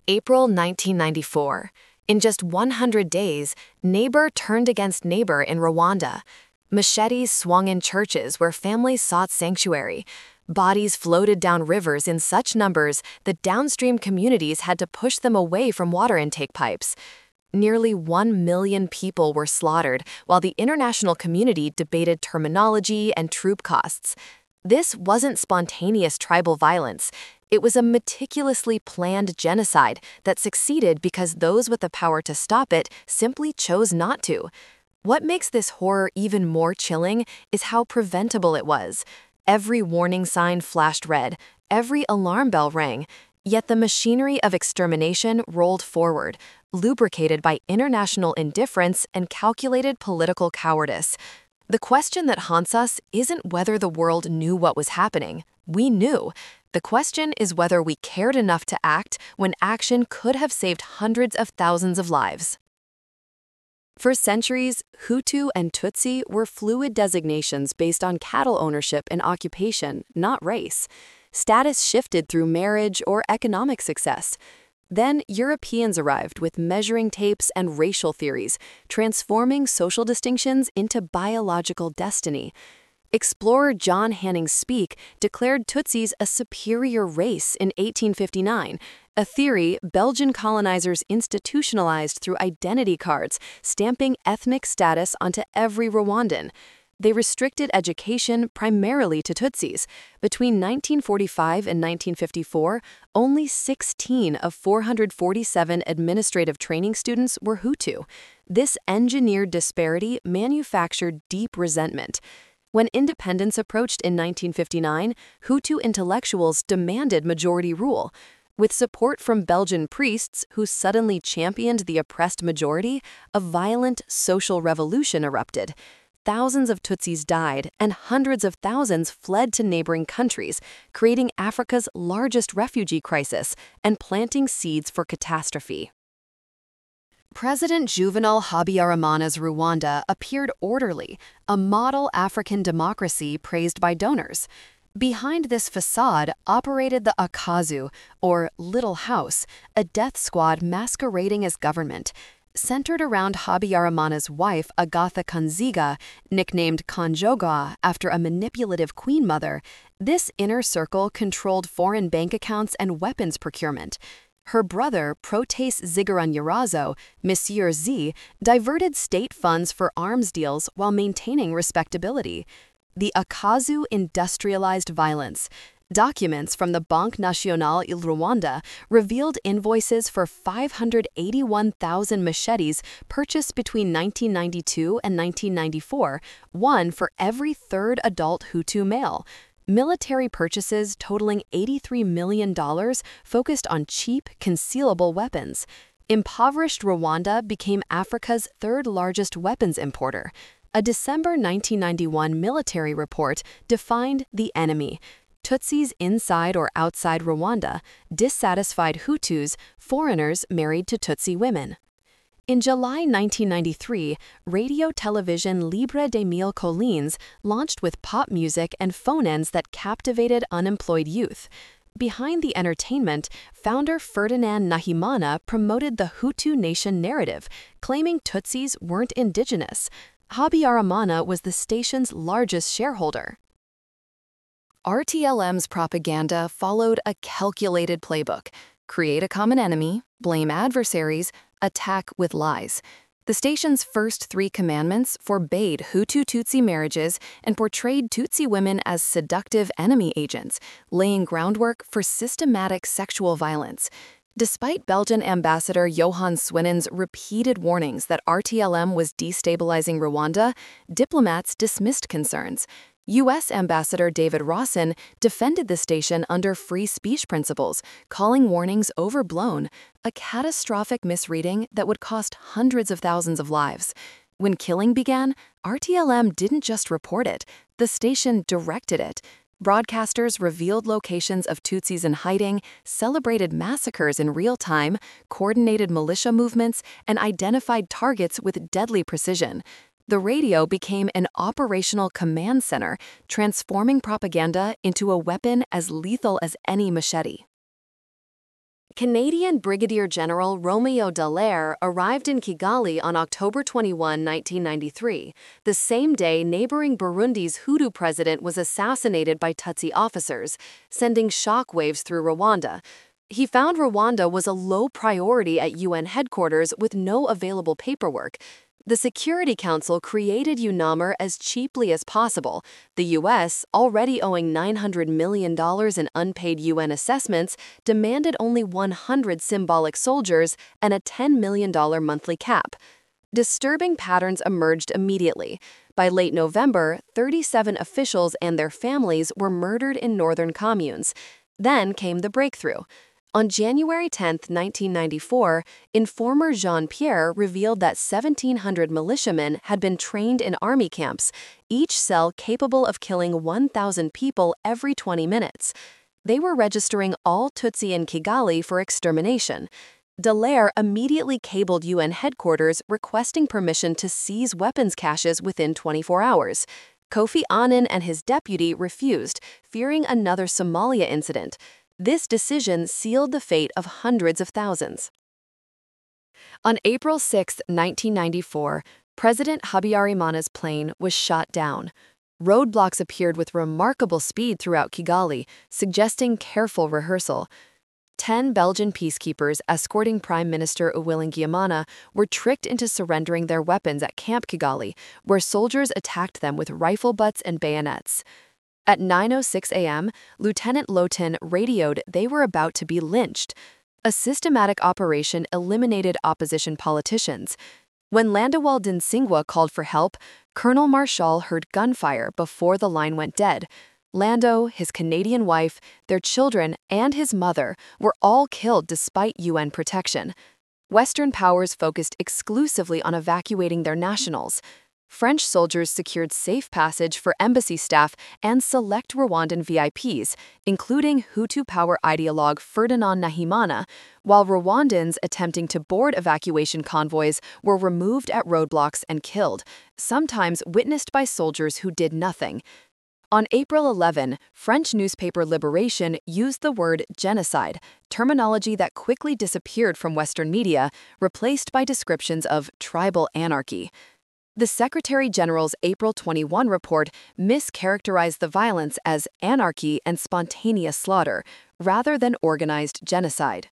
April 1994. In just 100 days, neighbor turned against neighbor in Rwanda. Machetes swung in churches where families sought sanctuary. Bodies floated down rivers in such numbers that downstream communities had to push them away from water intake pipes. Nearly 1 million people were slaughtered while the international community debated terminology and troop costs. This wasn't spontaneous tribal violence. It was a meticulously planned genocide that succeeded because those with the power to stop it simply chose not to. What makes this horror even more chilling is how preventable it was. Every warning sign flashed red, every alarm bell rang, yet the machinery of extermination rolled forward, lubricated by international indifference and calculated political cowardice. The question that haunts us isn't whether the world knew what was happening. We knew. The question is whether we cared enough to act when action could have saved hundreds of thousands of lives. For centuries, Hutu and Tutsi were fluid designations based on cattle ownership and occupation, not race. Status shifted through marriage or economic success. Then Europeans arrived with measuring tapes and racial theories, transforming social distinctions into biological destiny. Explorer John Hanning Speke declared Tutsis a superior race in 1859, a theory Belgian colonizers institutionalized through identity cards, stamping ethnic status onto every Rwandan. They restricted education primarily to Tutsis. Between 1945 and 1954, only 16 of 447 administrative training students were Hutu. This engineered disparity manufactured deep resentment. When independence approached in 1959, Hutu intellectuals demanded majority rule. With support from Belgian priests who suddenly championed the oppressed majority, a violent social revolution erupted. Thousands of Tutsis died, and hundreds of thousands fled to neighboring countries, creating Africa's largest refugee crisis and planting seeds for catastrophe. President Juvenal Habyarimana's Rwanda appeared orderly, a model African democracy praised by donors. Behind this facade operated the Akazu, or Little House, a death squad masquerading as government. Centered around Habyarimana's wife Agatha Kanziga, nicknamed Kanjogwa after a manipulative queen mother, this inner circle controlled foreign bank accounts and weapons procurement. Her brother, Protase Zigaranyirazo, Monsieur Z, diverted state funds for arms deals while maintaining respectability. The Akazu industrialized violence. Documents from the Banque Nationale il Rwanda revealed invoices for 581,000 machetes purchased between 1992 and 1994, one for every third adult Hutu male. Military purchases totaling $83 million focused on cheap, concealable weapons. Impoverished Rwanda became Africa's third-largest weapons importer. A December 1991 military report defined the enemy: Tutsis inside or outside Rwanda, dissatisfied Hutus, foreigners married to Tutsi women. In July 1993, radio television Libre des Mille Collines launched with pop music and phone-ins that captivated unemployed youth. Behind the entertainment, founder Ferdinand Nahimana promoted the Hutu nation narrative, claiming Tutsis weren't indigenous. Habyarimana was the station's largest shareholder. RTLM's propaganda followed a calculated playbook: create a common enemy, blame adversaries, attack with lies. The station's first 3 commandments forbade Hutu-Tutsi marriages and portrayed Tutsi women as seductive enemy agents, laying groundwork for systematic sexual violence. Despite Belgian Ambassador Johan Swinnen's repeated warnings that RTLM was destabilizing Rwanda, diplomats dismissed concerns. U.S. Ambassador David Rawson defended the station under free speech principles, calling warnings overblown, a catastrophic misreading that would cost hundreds of thousands of lives. When killing began, RTLM didn't just report it, the station directed it. Broadcasters revealed locations of Tutsis in hiding, celebrated massacres in real time, coordinated militia movements, and identified targets with deadly precision. The radio became an operational command center, transforming propaganda into a weapon as lethal as any machete. Canadian Brigadier General Romeo Dallaire arrived in Kigali on October 21, 1993, the same day neighboring Burundi's Hutu president was assassinated by Tutsi officers, sending shockwaves through Rwanda. He found Rwanda was a low priority at UN headquarters with no available paperwork. The Security Council created UNAMIR as cheaply as possible. The U.S., already owing $900 million in unpaid UN assessments, demanded only 100 symbolic soldiers and a $10 million monthly cap. Disturbing patterns emerged immediately. By late November, 37 officials and their families were murdered in northern communes. Then came the breakthrough. On January 10, 1994, informer Jean-Pierre revealed that 1,700 militiamen had been trained in army camps, each cell capable of killing 1,000 people every 20 minutes. They were registering all Tutsi in Kigali for extermination. Dallaire immediately cabled UN headquarters requesting permission to seize weapons caches within 24 hours. Kofi Annan and his deputy refused, fearing another Somalia incident. This decision sealed the fate of hundreds of thousands. On April 6, 1994, President Habyarimana's plane was shot down. Roadblocks appeared with remarkable speed throughout Kigali, suggesting careful rehearsal. 10 Belgian peacekeepers escorting Prime Minister Uwilingiamana were tricked into surrendering their weapons at Camp Kigali, where soldiers attacked them with rifle butts and bayonets. At 9:06 a.m., Lieutenant Lotin radioed they were about to be lynched. A systematic operation eliminated opposition politicians. When Landawal Dinsingwa called for help, Colonel Marshall heard gunfire before the line went dead. Lando, his Canadian wife, their children, and his mother were all killed despite UN protection. Western powers focused exclusively on evacuating their nationals. French soldiers secured safe passage for embassy staff and select Rwandan VIPs, including Hutu power ideologue Ferdinand Nahimana, while Rwandans attempting to board evacuation convoys were removed at roadblocks and killed, sometimes witnessed by soldiers who did nothing. On April 11, French newspaper Libération used the word genocide, terminology that quickly disappeared from Western media, replaced by descriptions of tribal anarchy. The Secretary General's April 21 report mischaracterized the violence as anarchy and spontaneous slaughter, rather than organized genocide.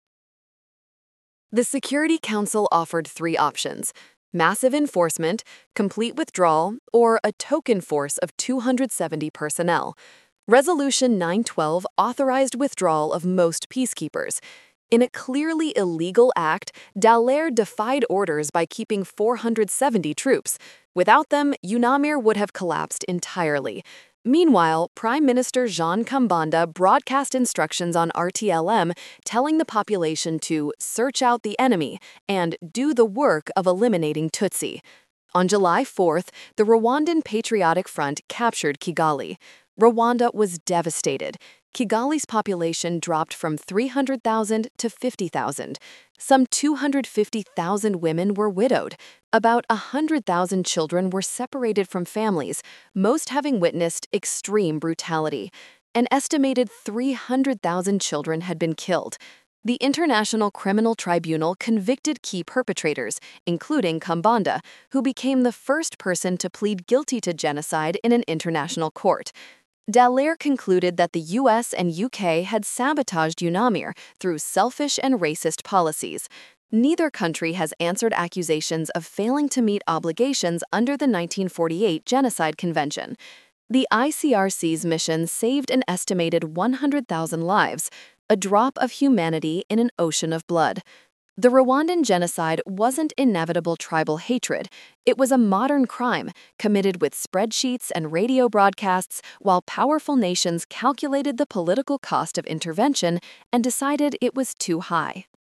The Security Council offered 3 options: massive enforcement, complete withdrawal, or a token force of 270 personnel. Resolution 912 authorized withdrawal of most peacekeepers. In a clearly illegal act, Dallaire defied orders by keeping 470 troops. Without them, UNAMIR would have collapsed entirely. Meanwhile, Prime Minister Jean Kambanda broadcast instructions on RTLM telling the population to search out the enemy and do the work of eliminating Tutsi. On July 4th, the Rwandan Patriotic Front captured Kigali. Rwanda was devastated. Kigali's population dropped from 300,000 to 50,000. Some 250,000 women were widowed. About 100,000 children were separated from families, most having witnessed extreme brutality. An estimated 300,000 children had been killed. The International Criminal Tribunal convicted key perpetrators, including Kambanda, who became the first person to plead guilty to genocide in an international court. Dallaire concluded that the US and UK had sabotaged UNAMIR through selfish and racist policies. Neither country has answered accusations of failing to meet obligations under the 1948 Genocide Convention. The ICRC's mission saved an estimated 100,000 lives, a drop of humanity in an ocean of blood. The Rwandan genocide wasn't inevitable tribal hatred. It was a modern crime committed with spreadsheets and radio broadcasts while powerful nations calculated the political cost of intervention and decided it was too high.